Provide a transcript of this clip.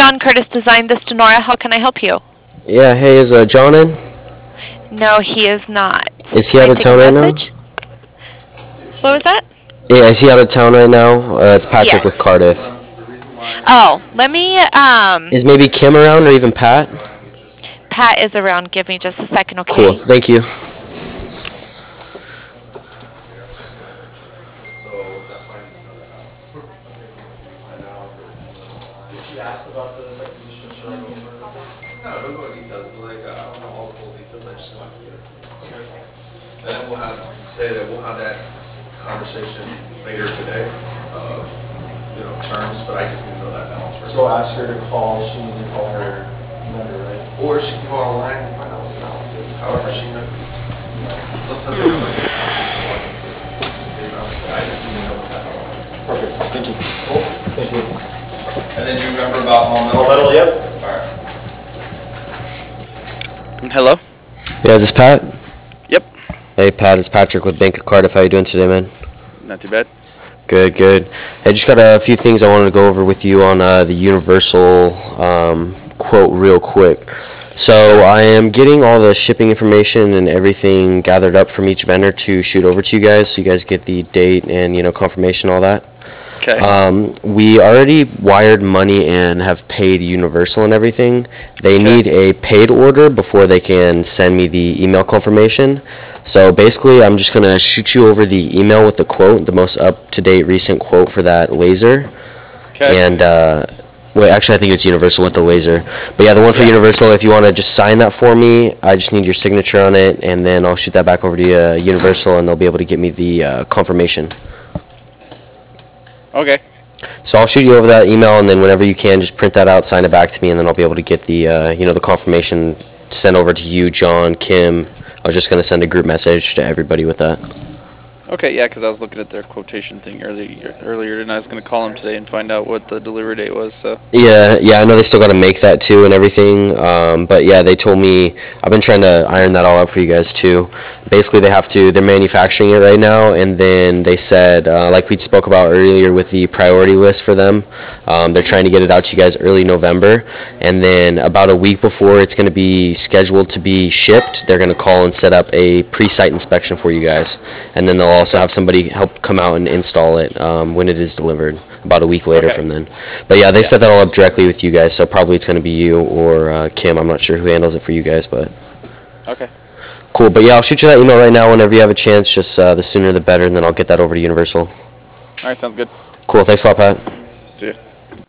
John Curtis designed this, Denora. How can I help you? Yeah, hey, is John in? No, he is not. Is he Can out I of take a town right now? message? What was that? Yeah, is he out of town right now? It's Patrick with Yes. Cardiff. Oh, let me, Is maybe Kim around or even Pat? Pat is around. Give me just a second, Cool, okay? thank you. No, don't go into details, but like, I don't know all the full details, I just want to get it. And then we'll have that conversation later today, terms, but I just need to know that balance first. So ask her to call, she needs to call her vendor, right? Or she can go online and find out what the balance is, however she knows. Sometimes they don't like the balance, I just need to know what that balance is. Perfect, thank you. Cool. Thank you. And then you remember about home All metal, yep. Alright. Hello? Yeah, is this Pat? Yep. Hey, Pat, it's Patrick with Bank of Cardiff. How you doing today, man? Not too bad. Good, good. I just got a few things I wanted to go over with you on the Universal quote real quick. So I am getting all the shipping information and everything gathered up from each vendor to shoot over to you guys, so you guys get the date and confirmation, all that. Okay. We already wired money and have paid Universal and everything. They need a paid order before they can send me the email confirmation. So basically, I'm just going to shoot you over the email with the quote, the most up-to-date recent quote for that laser. Okay. And, wait, actually, I think it's Universal with the laser. But yeah, the one for Universal, if you want to just sign that for me, I just need your signature on it, and then I'll shoot that back over to Universal, and they'll be able to get me the confirmation. Okay. So I'll shoot you over that email, and then whenever you can, just print that out, sign it back to me, and then I'll be able to get the, the confirmation sent over to you, John, Kim. I was just going to send a group message to everybody with that. Okay, yeah, because I was looking at their quotation thing earlier, and I was going to call them today and find out what the delivery date was, so. Yeah, I know they still got to make that too and everything, but yeah, they told me, I've been trying to iron that all out for you guys too. Basically, they're manufacturing it right now, and then they said, like we spoke about earlier with the priority list for them, they're trying to get it out to you guys early November, and then about a week before it's going to be scheduled to be shipped, they're going to call and set up a pre-site inspection for you guys, and then they'll also have somebody help come out and install it when it is delivered, about a week later from then. But yeah, they set that all up directly with you guys, so probably it's going to be you or Kim. I'm not sure who handles it for you guys, but Okay. cool. But yeah, I'll shoot you that email right now whenever you have a chance. Just the sooner the better, and then I'll get that over to Universal. All right, sounds good. Cool. Thanks a lot, Pat. See ya.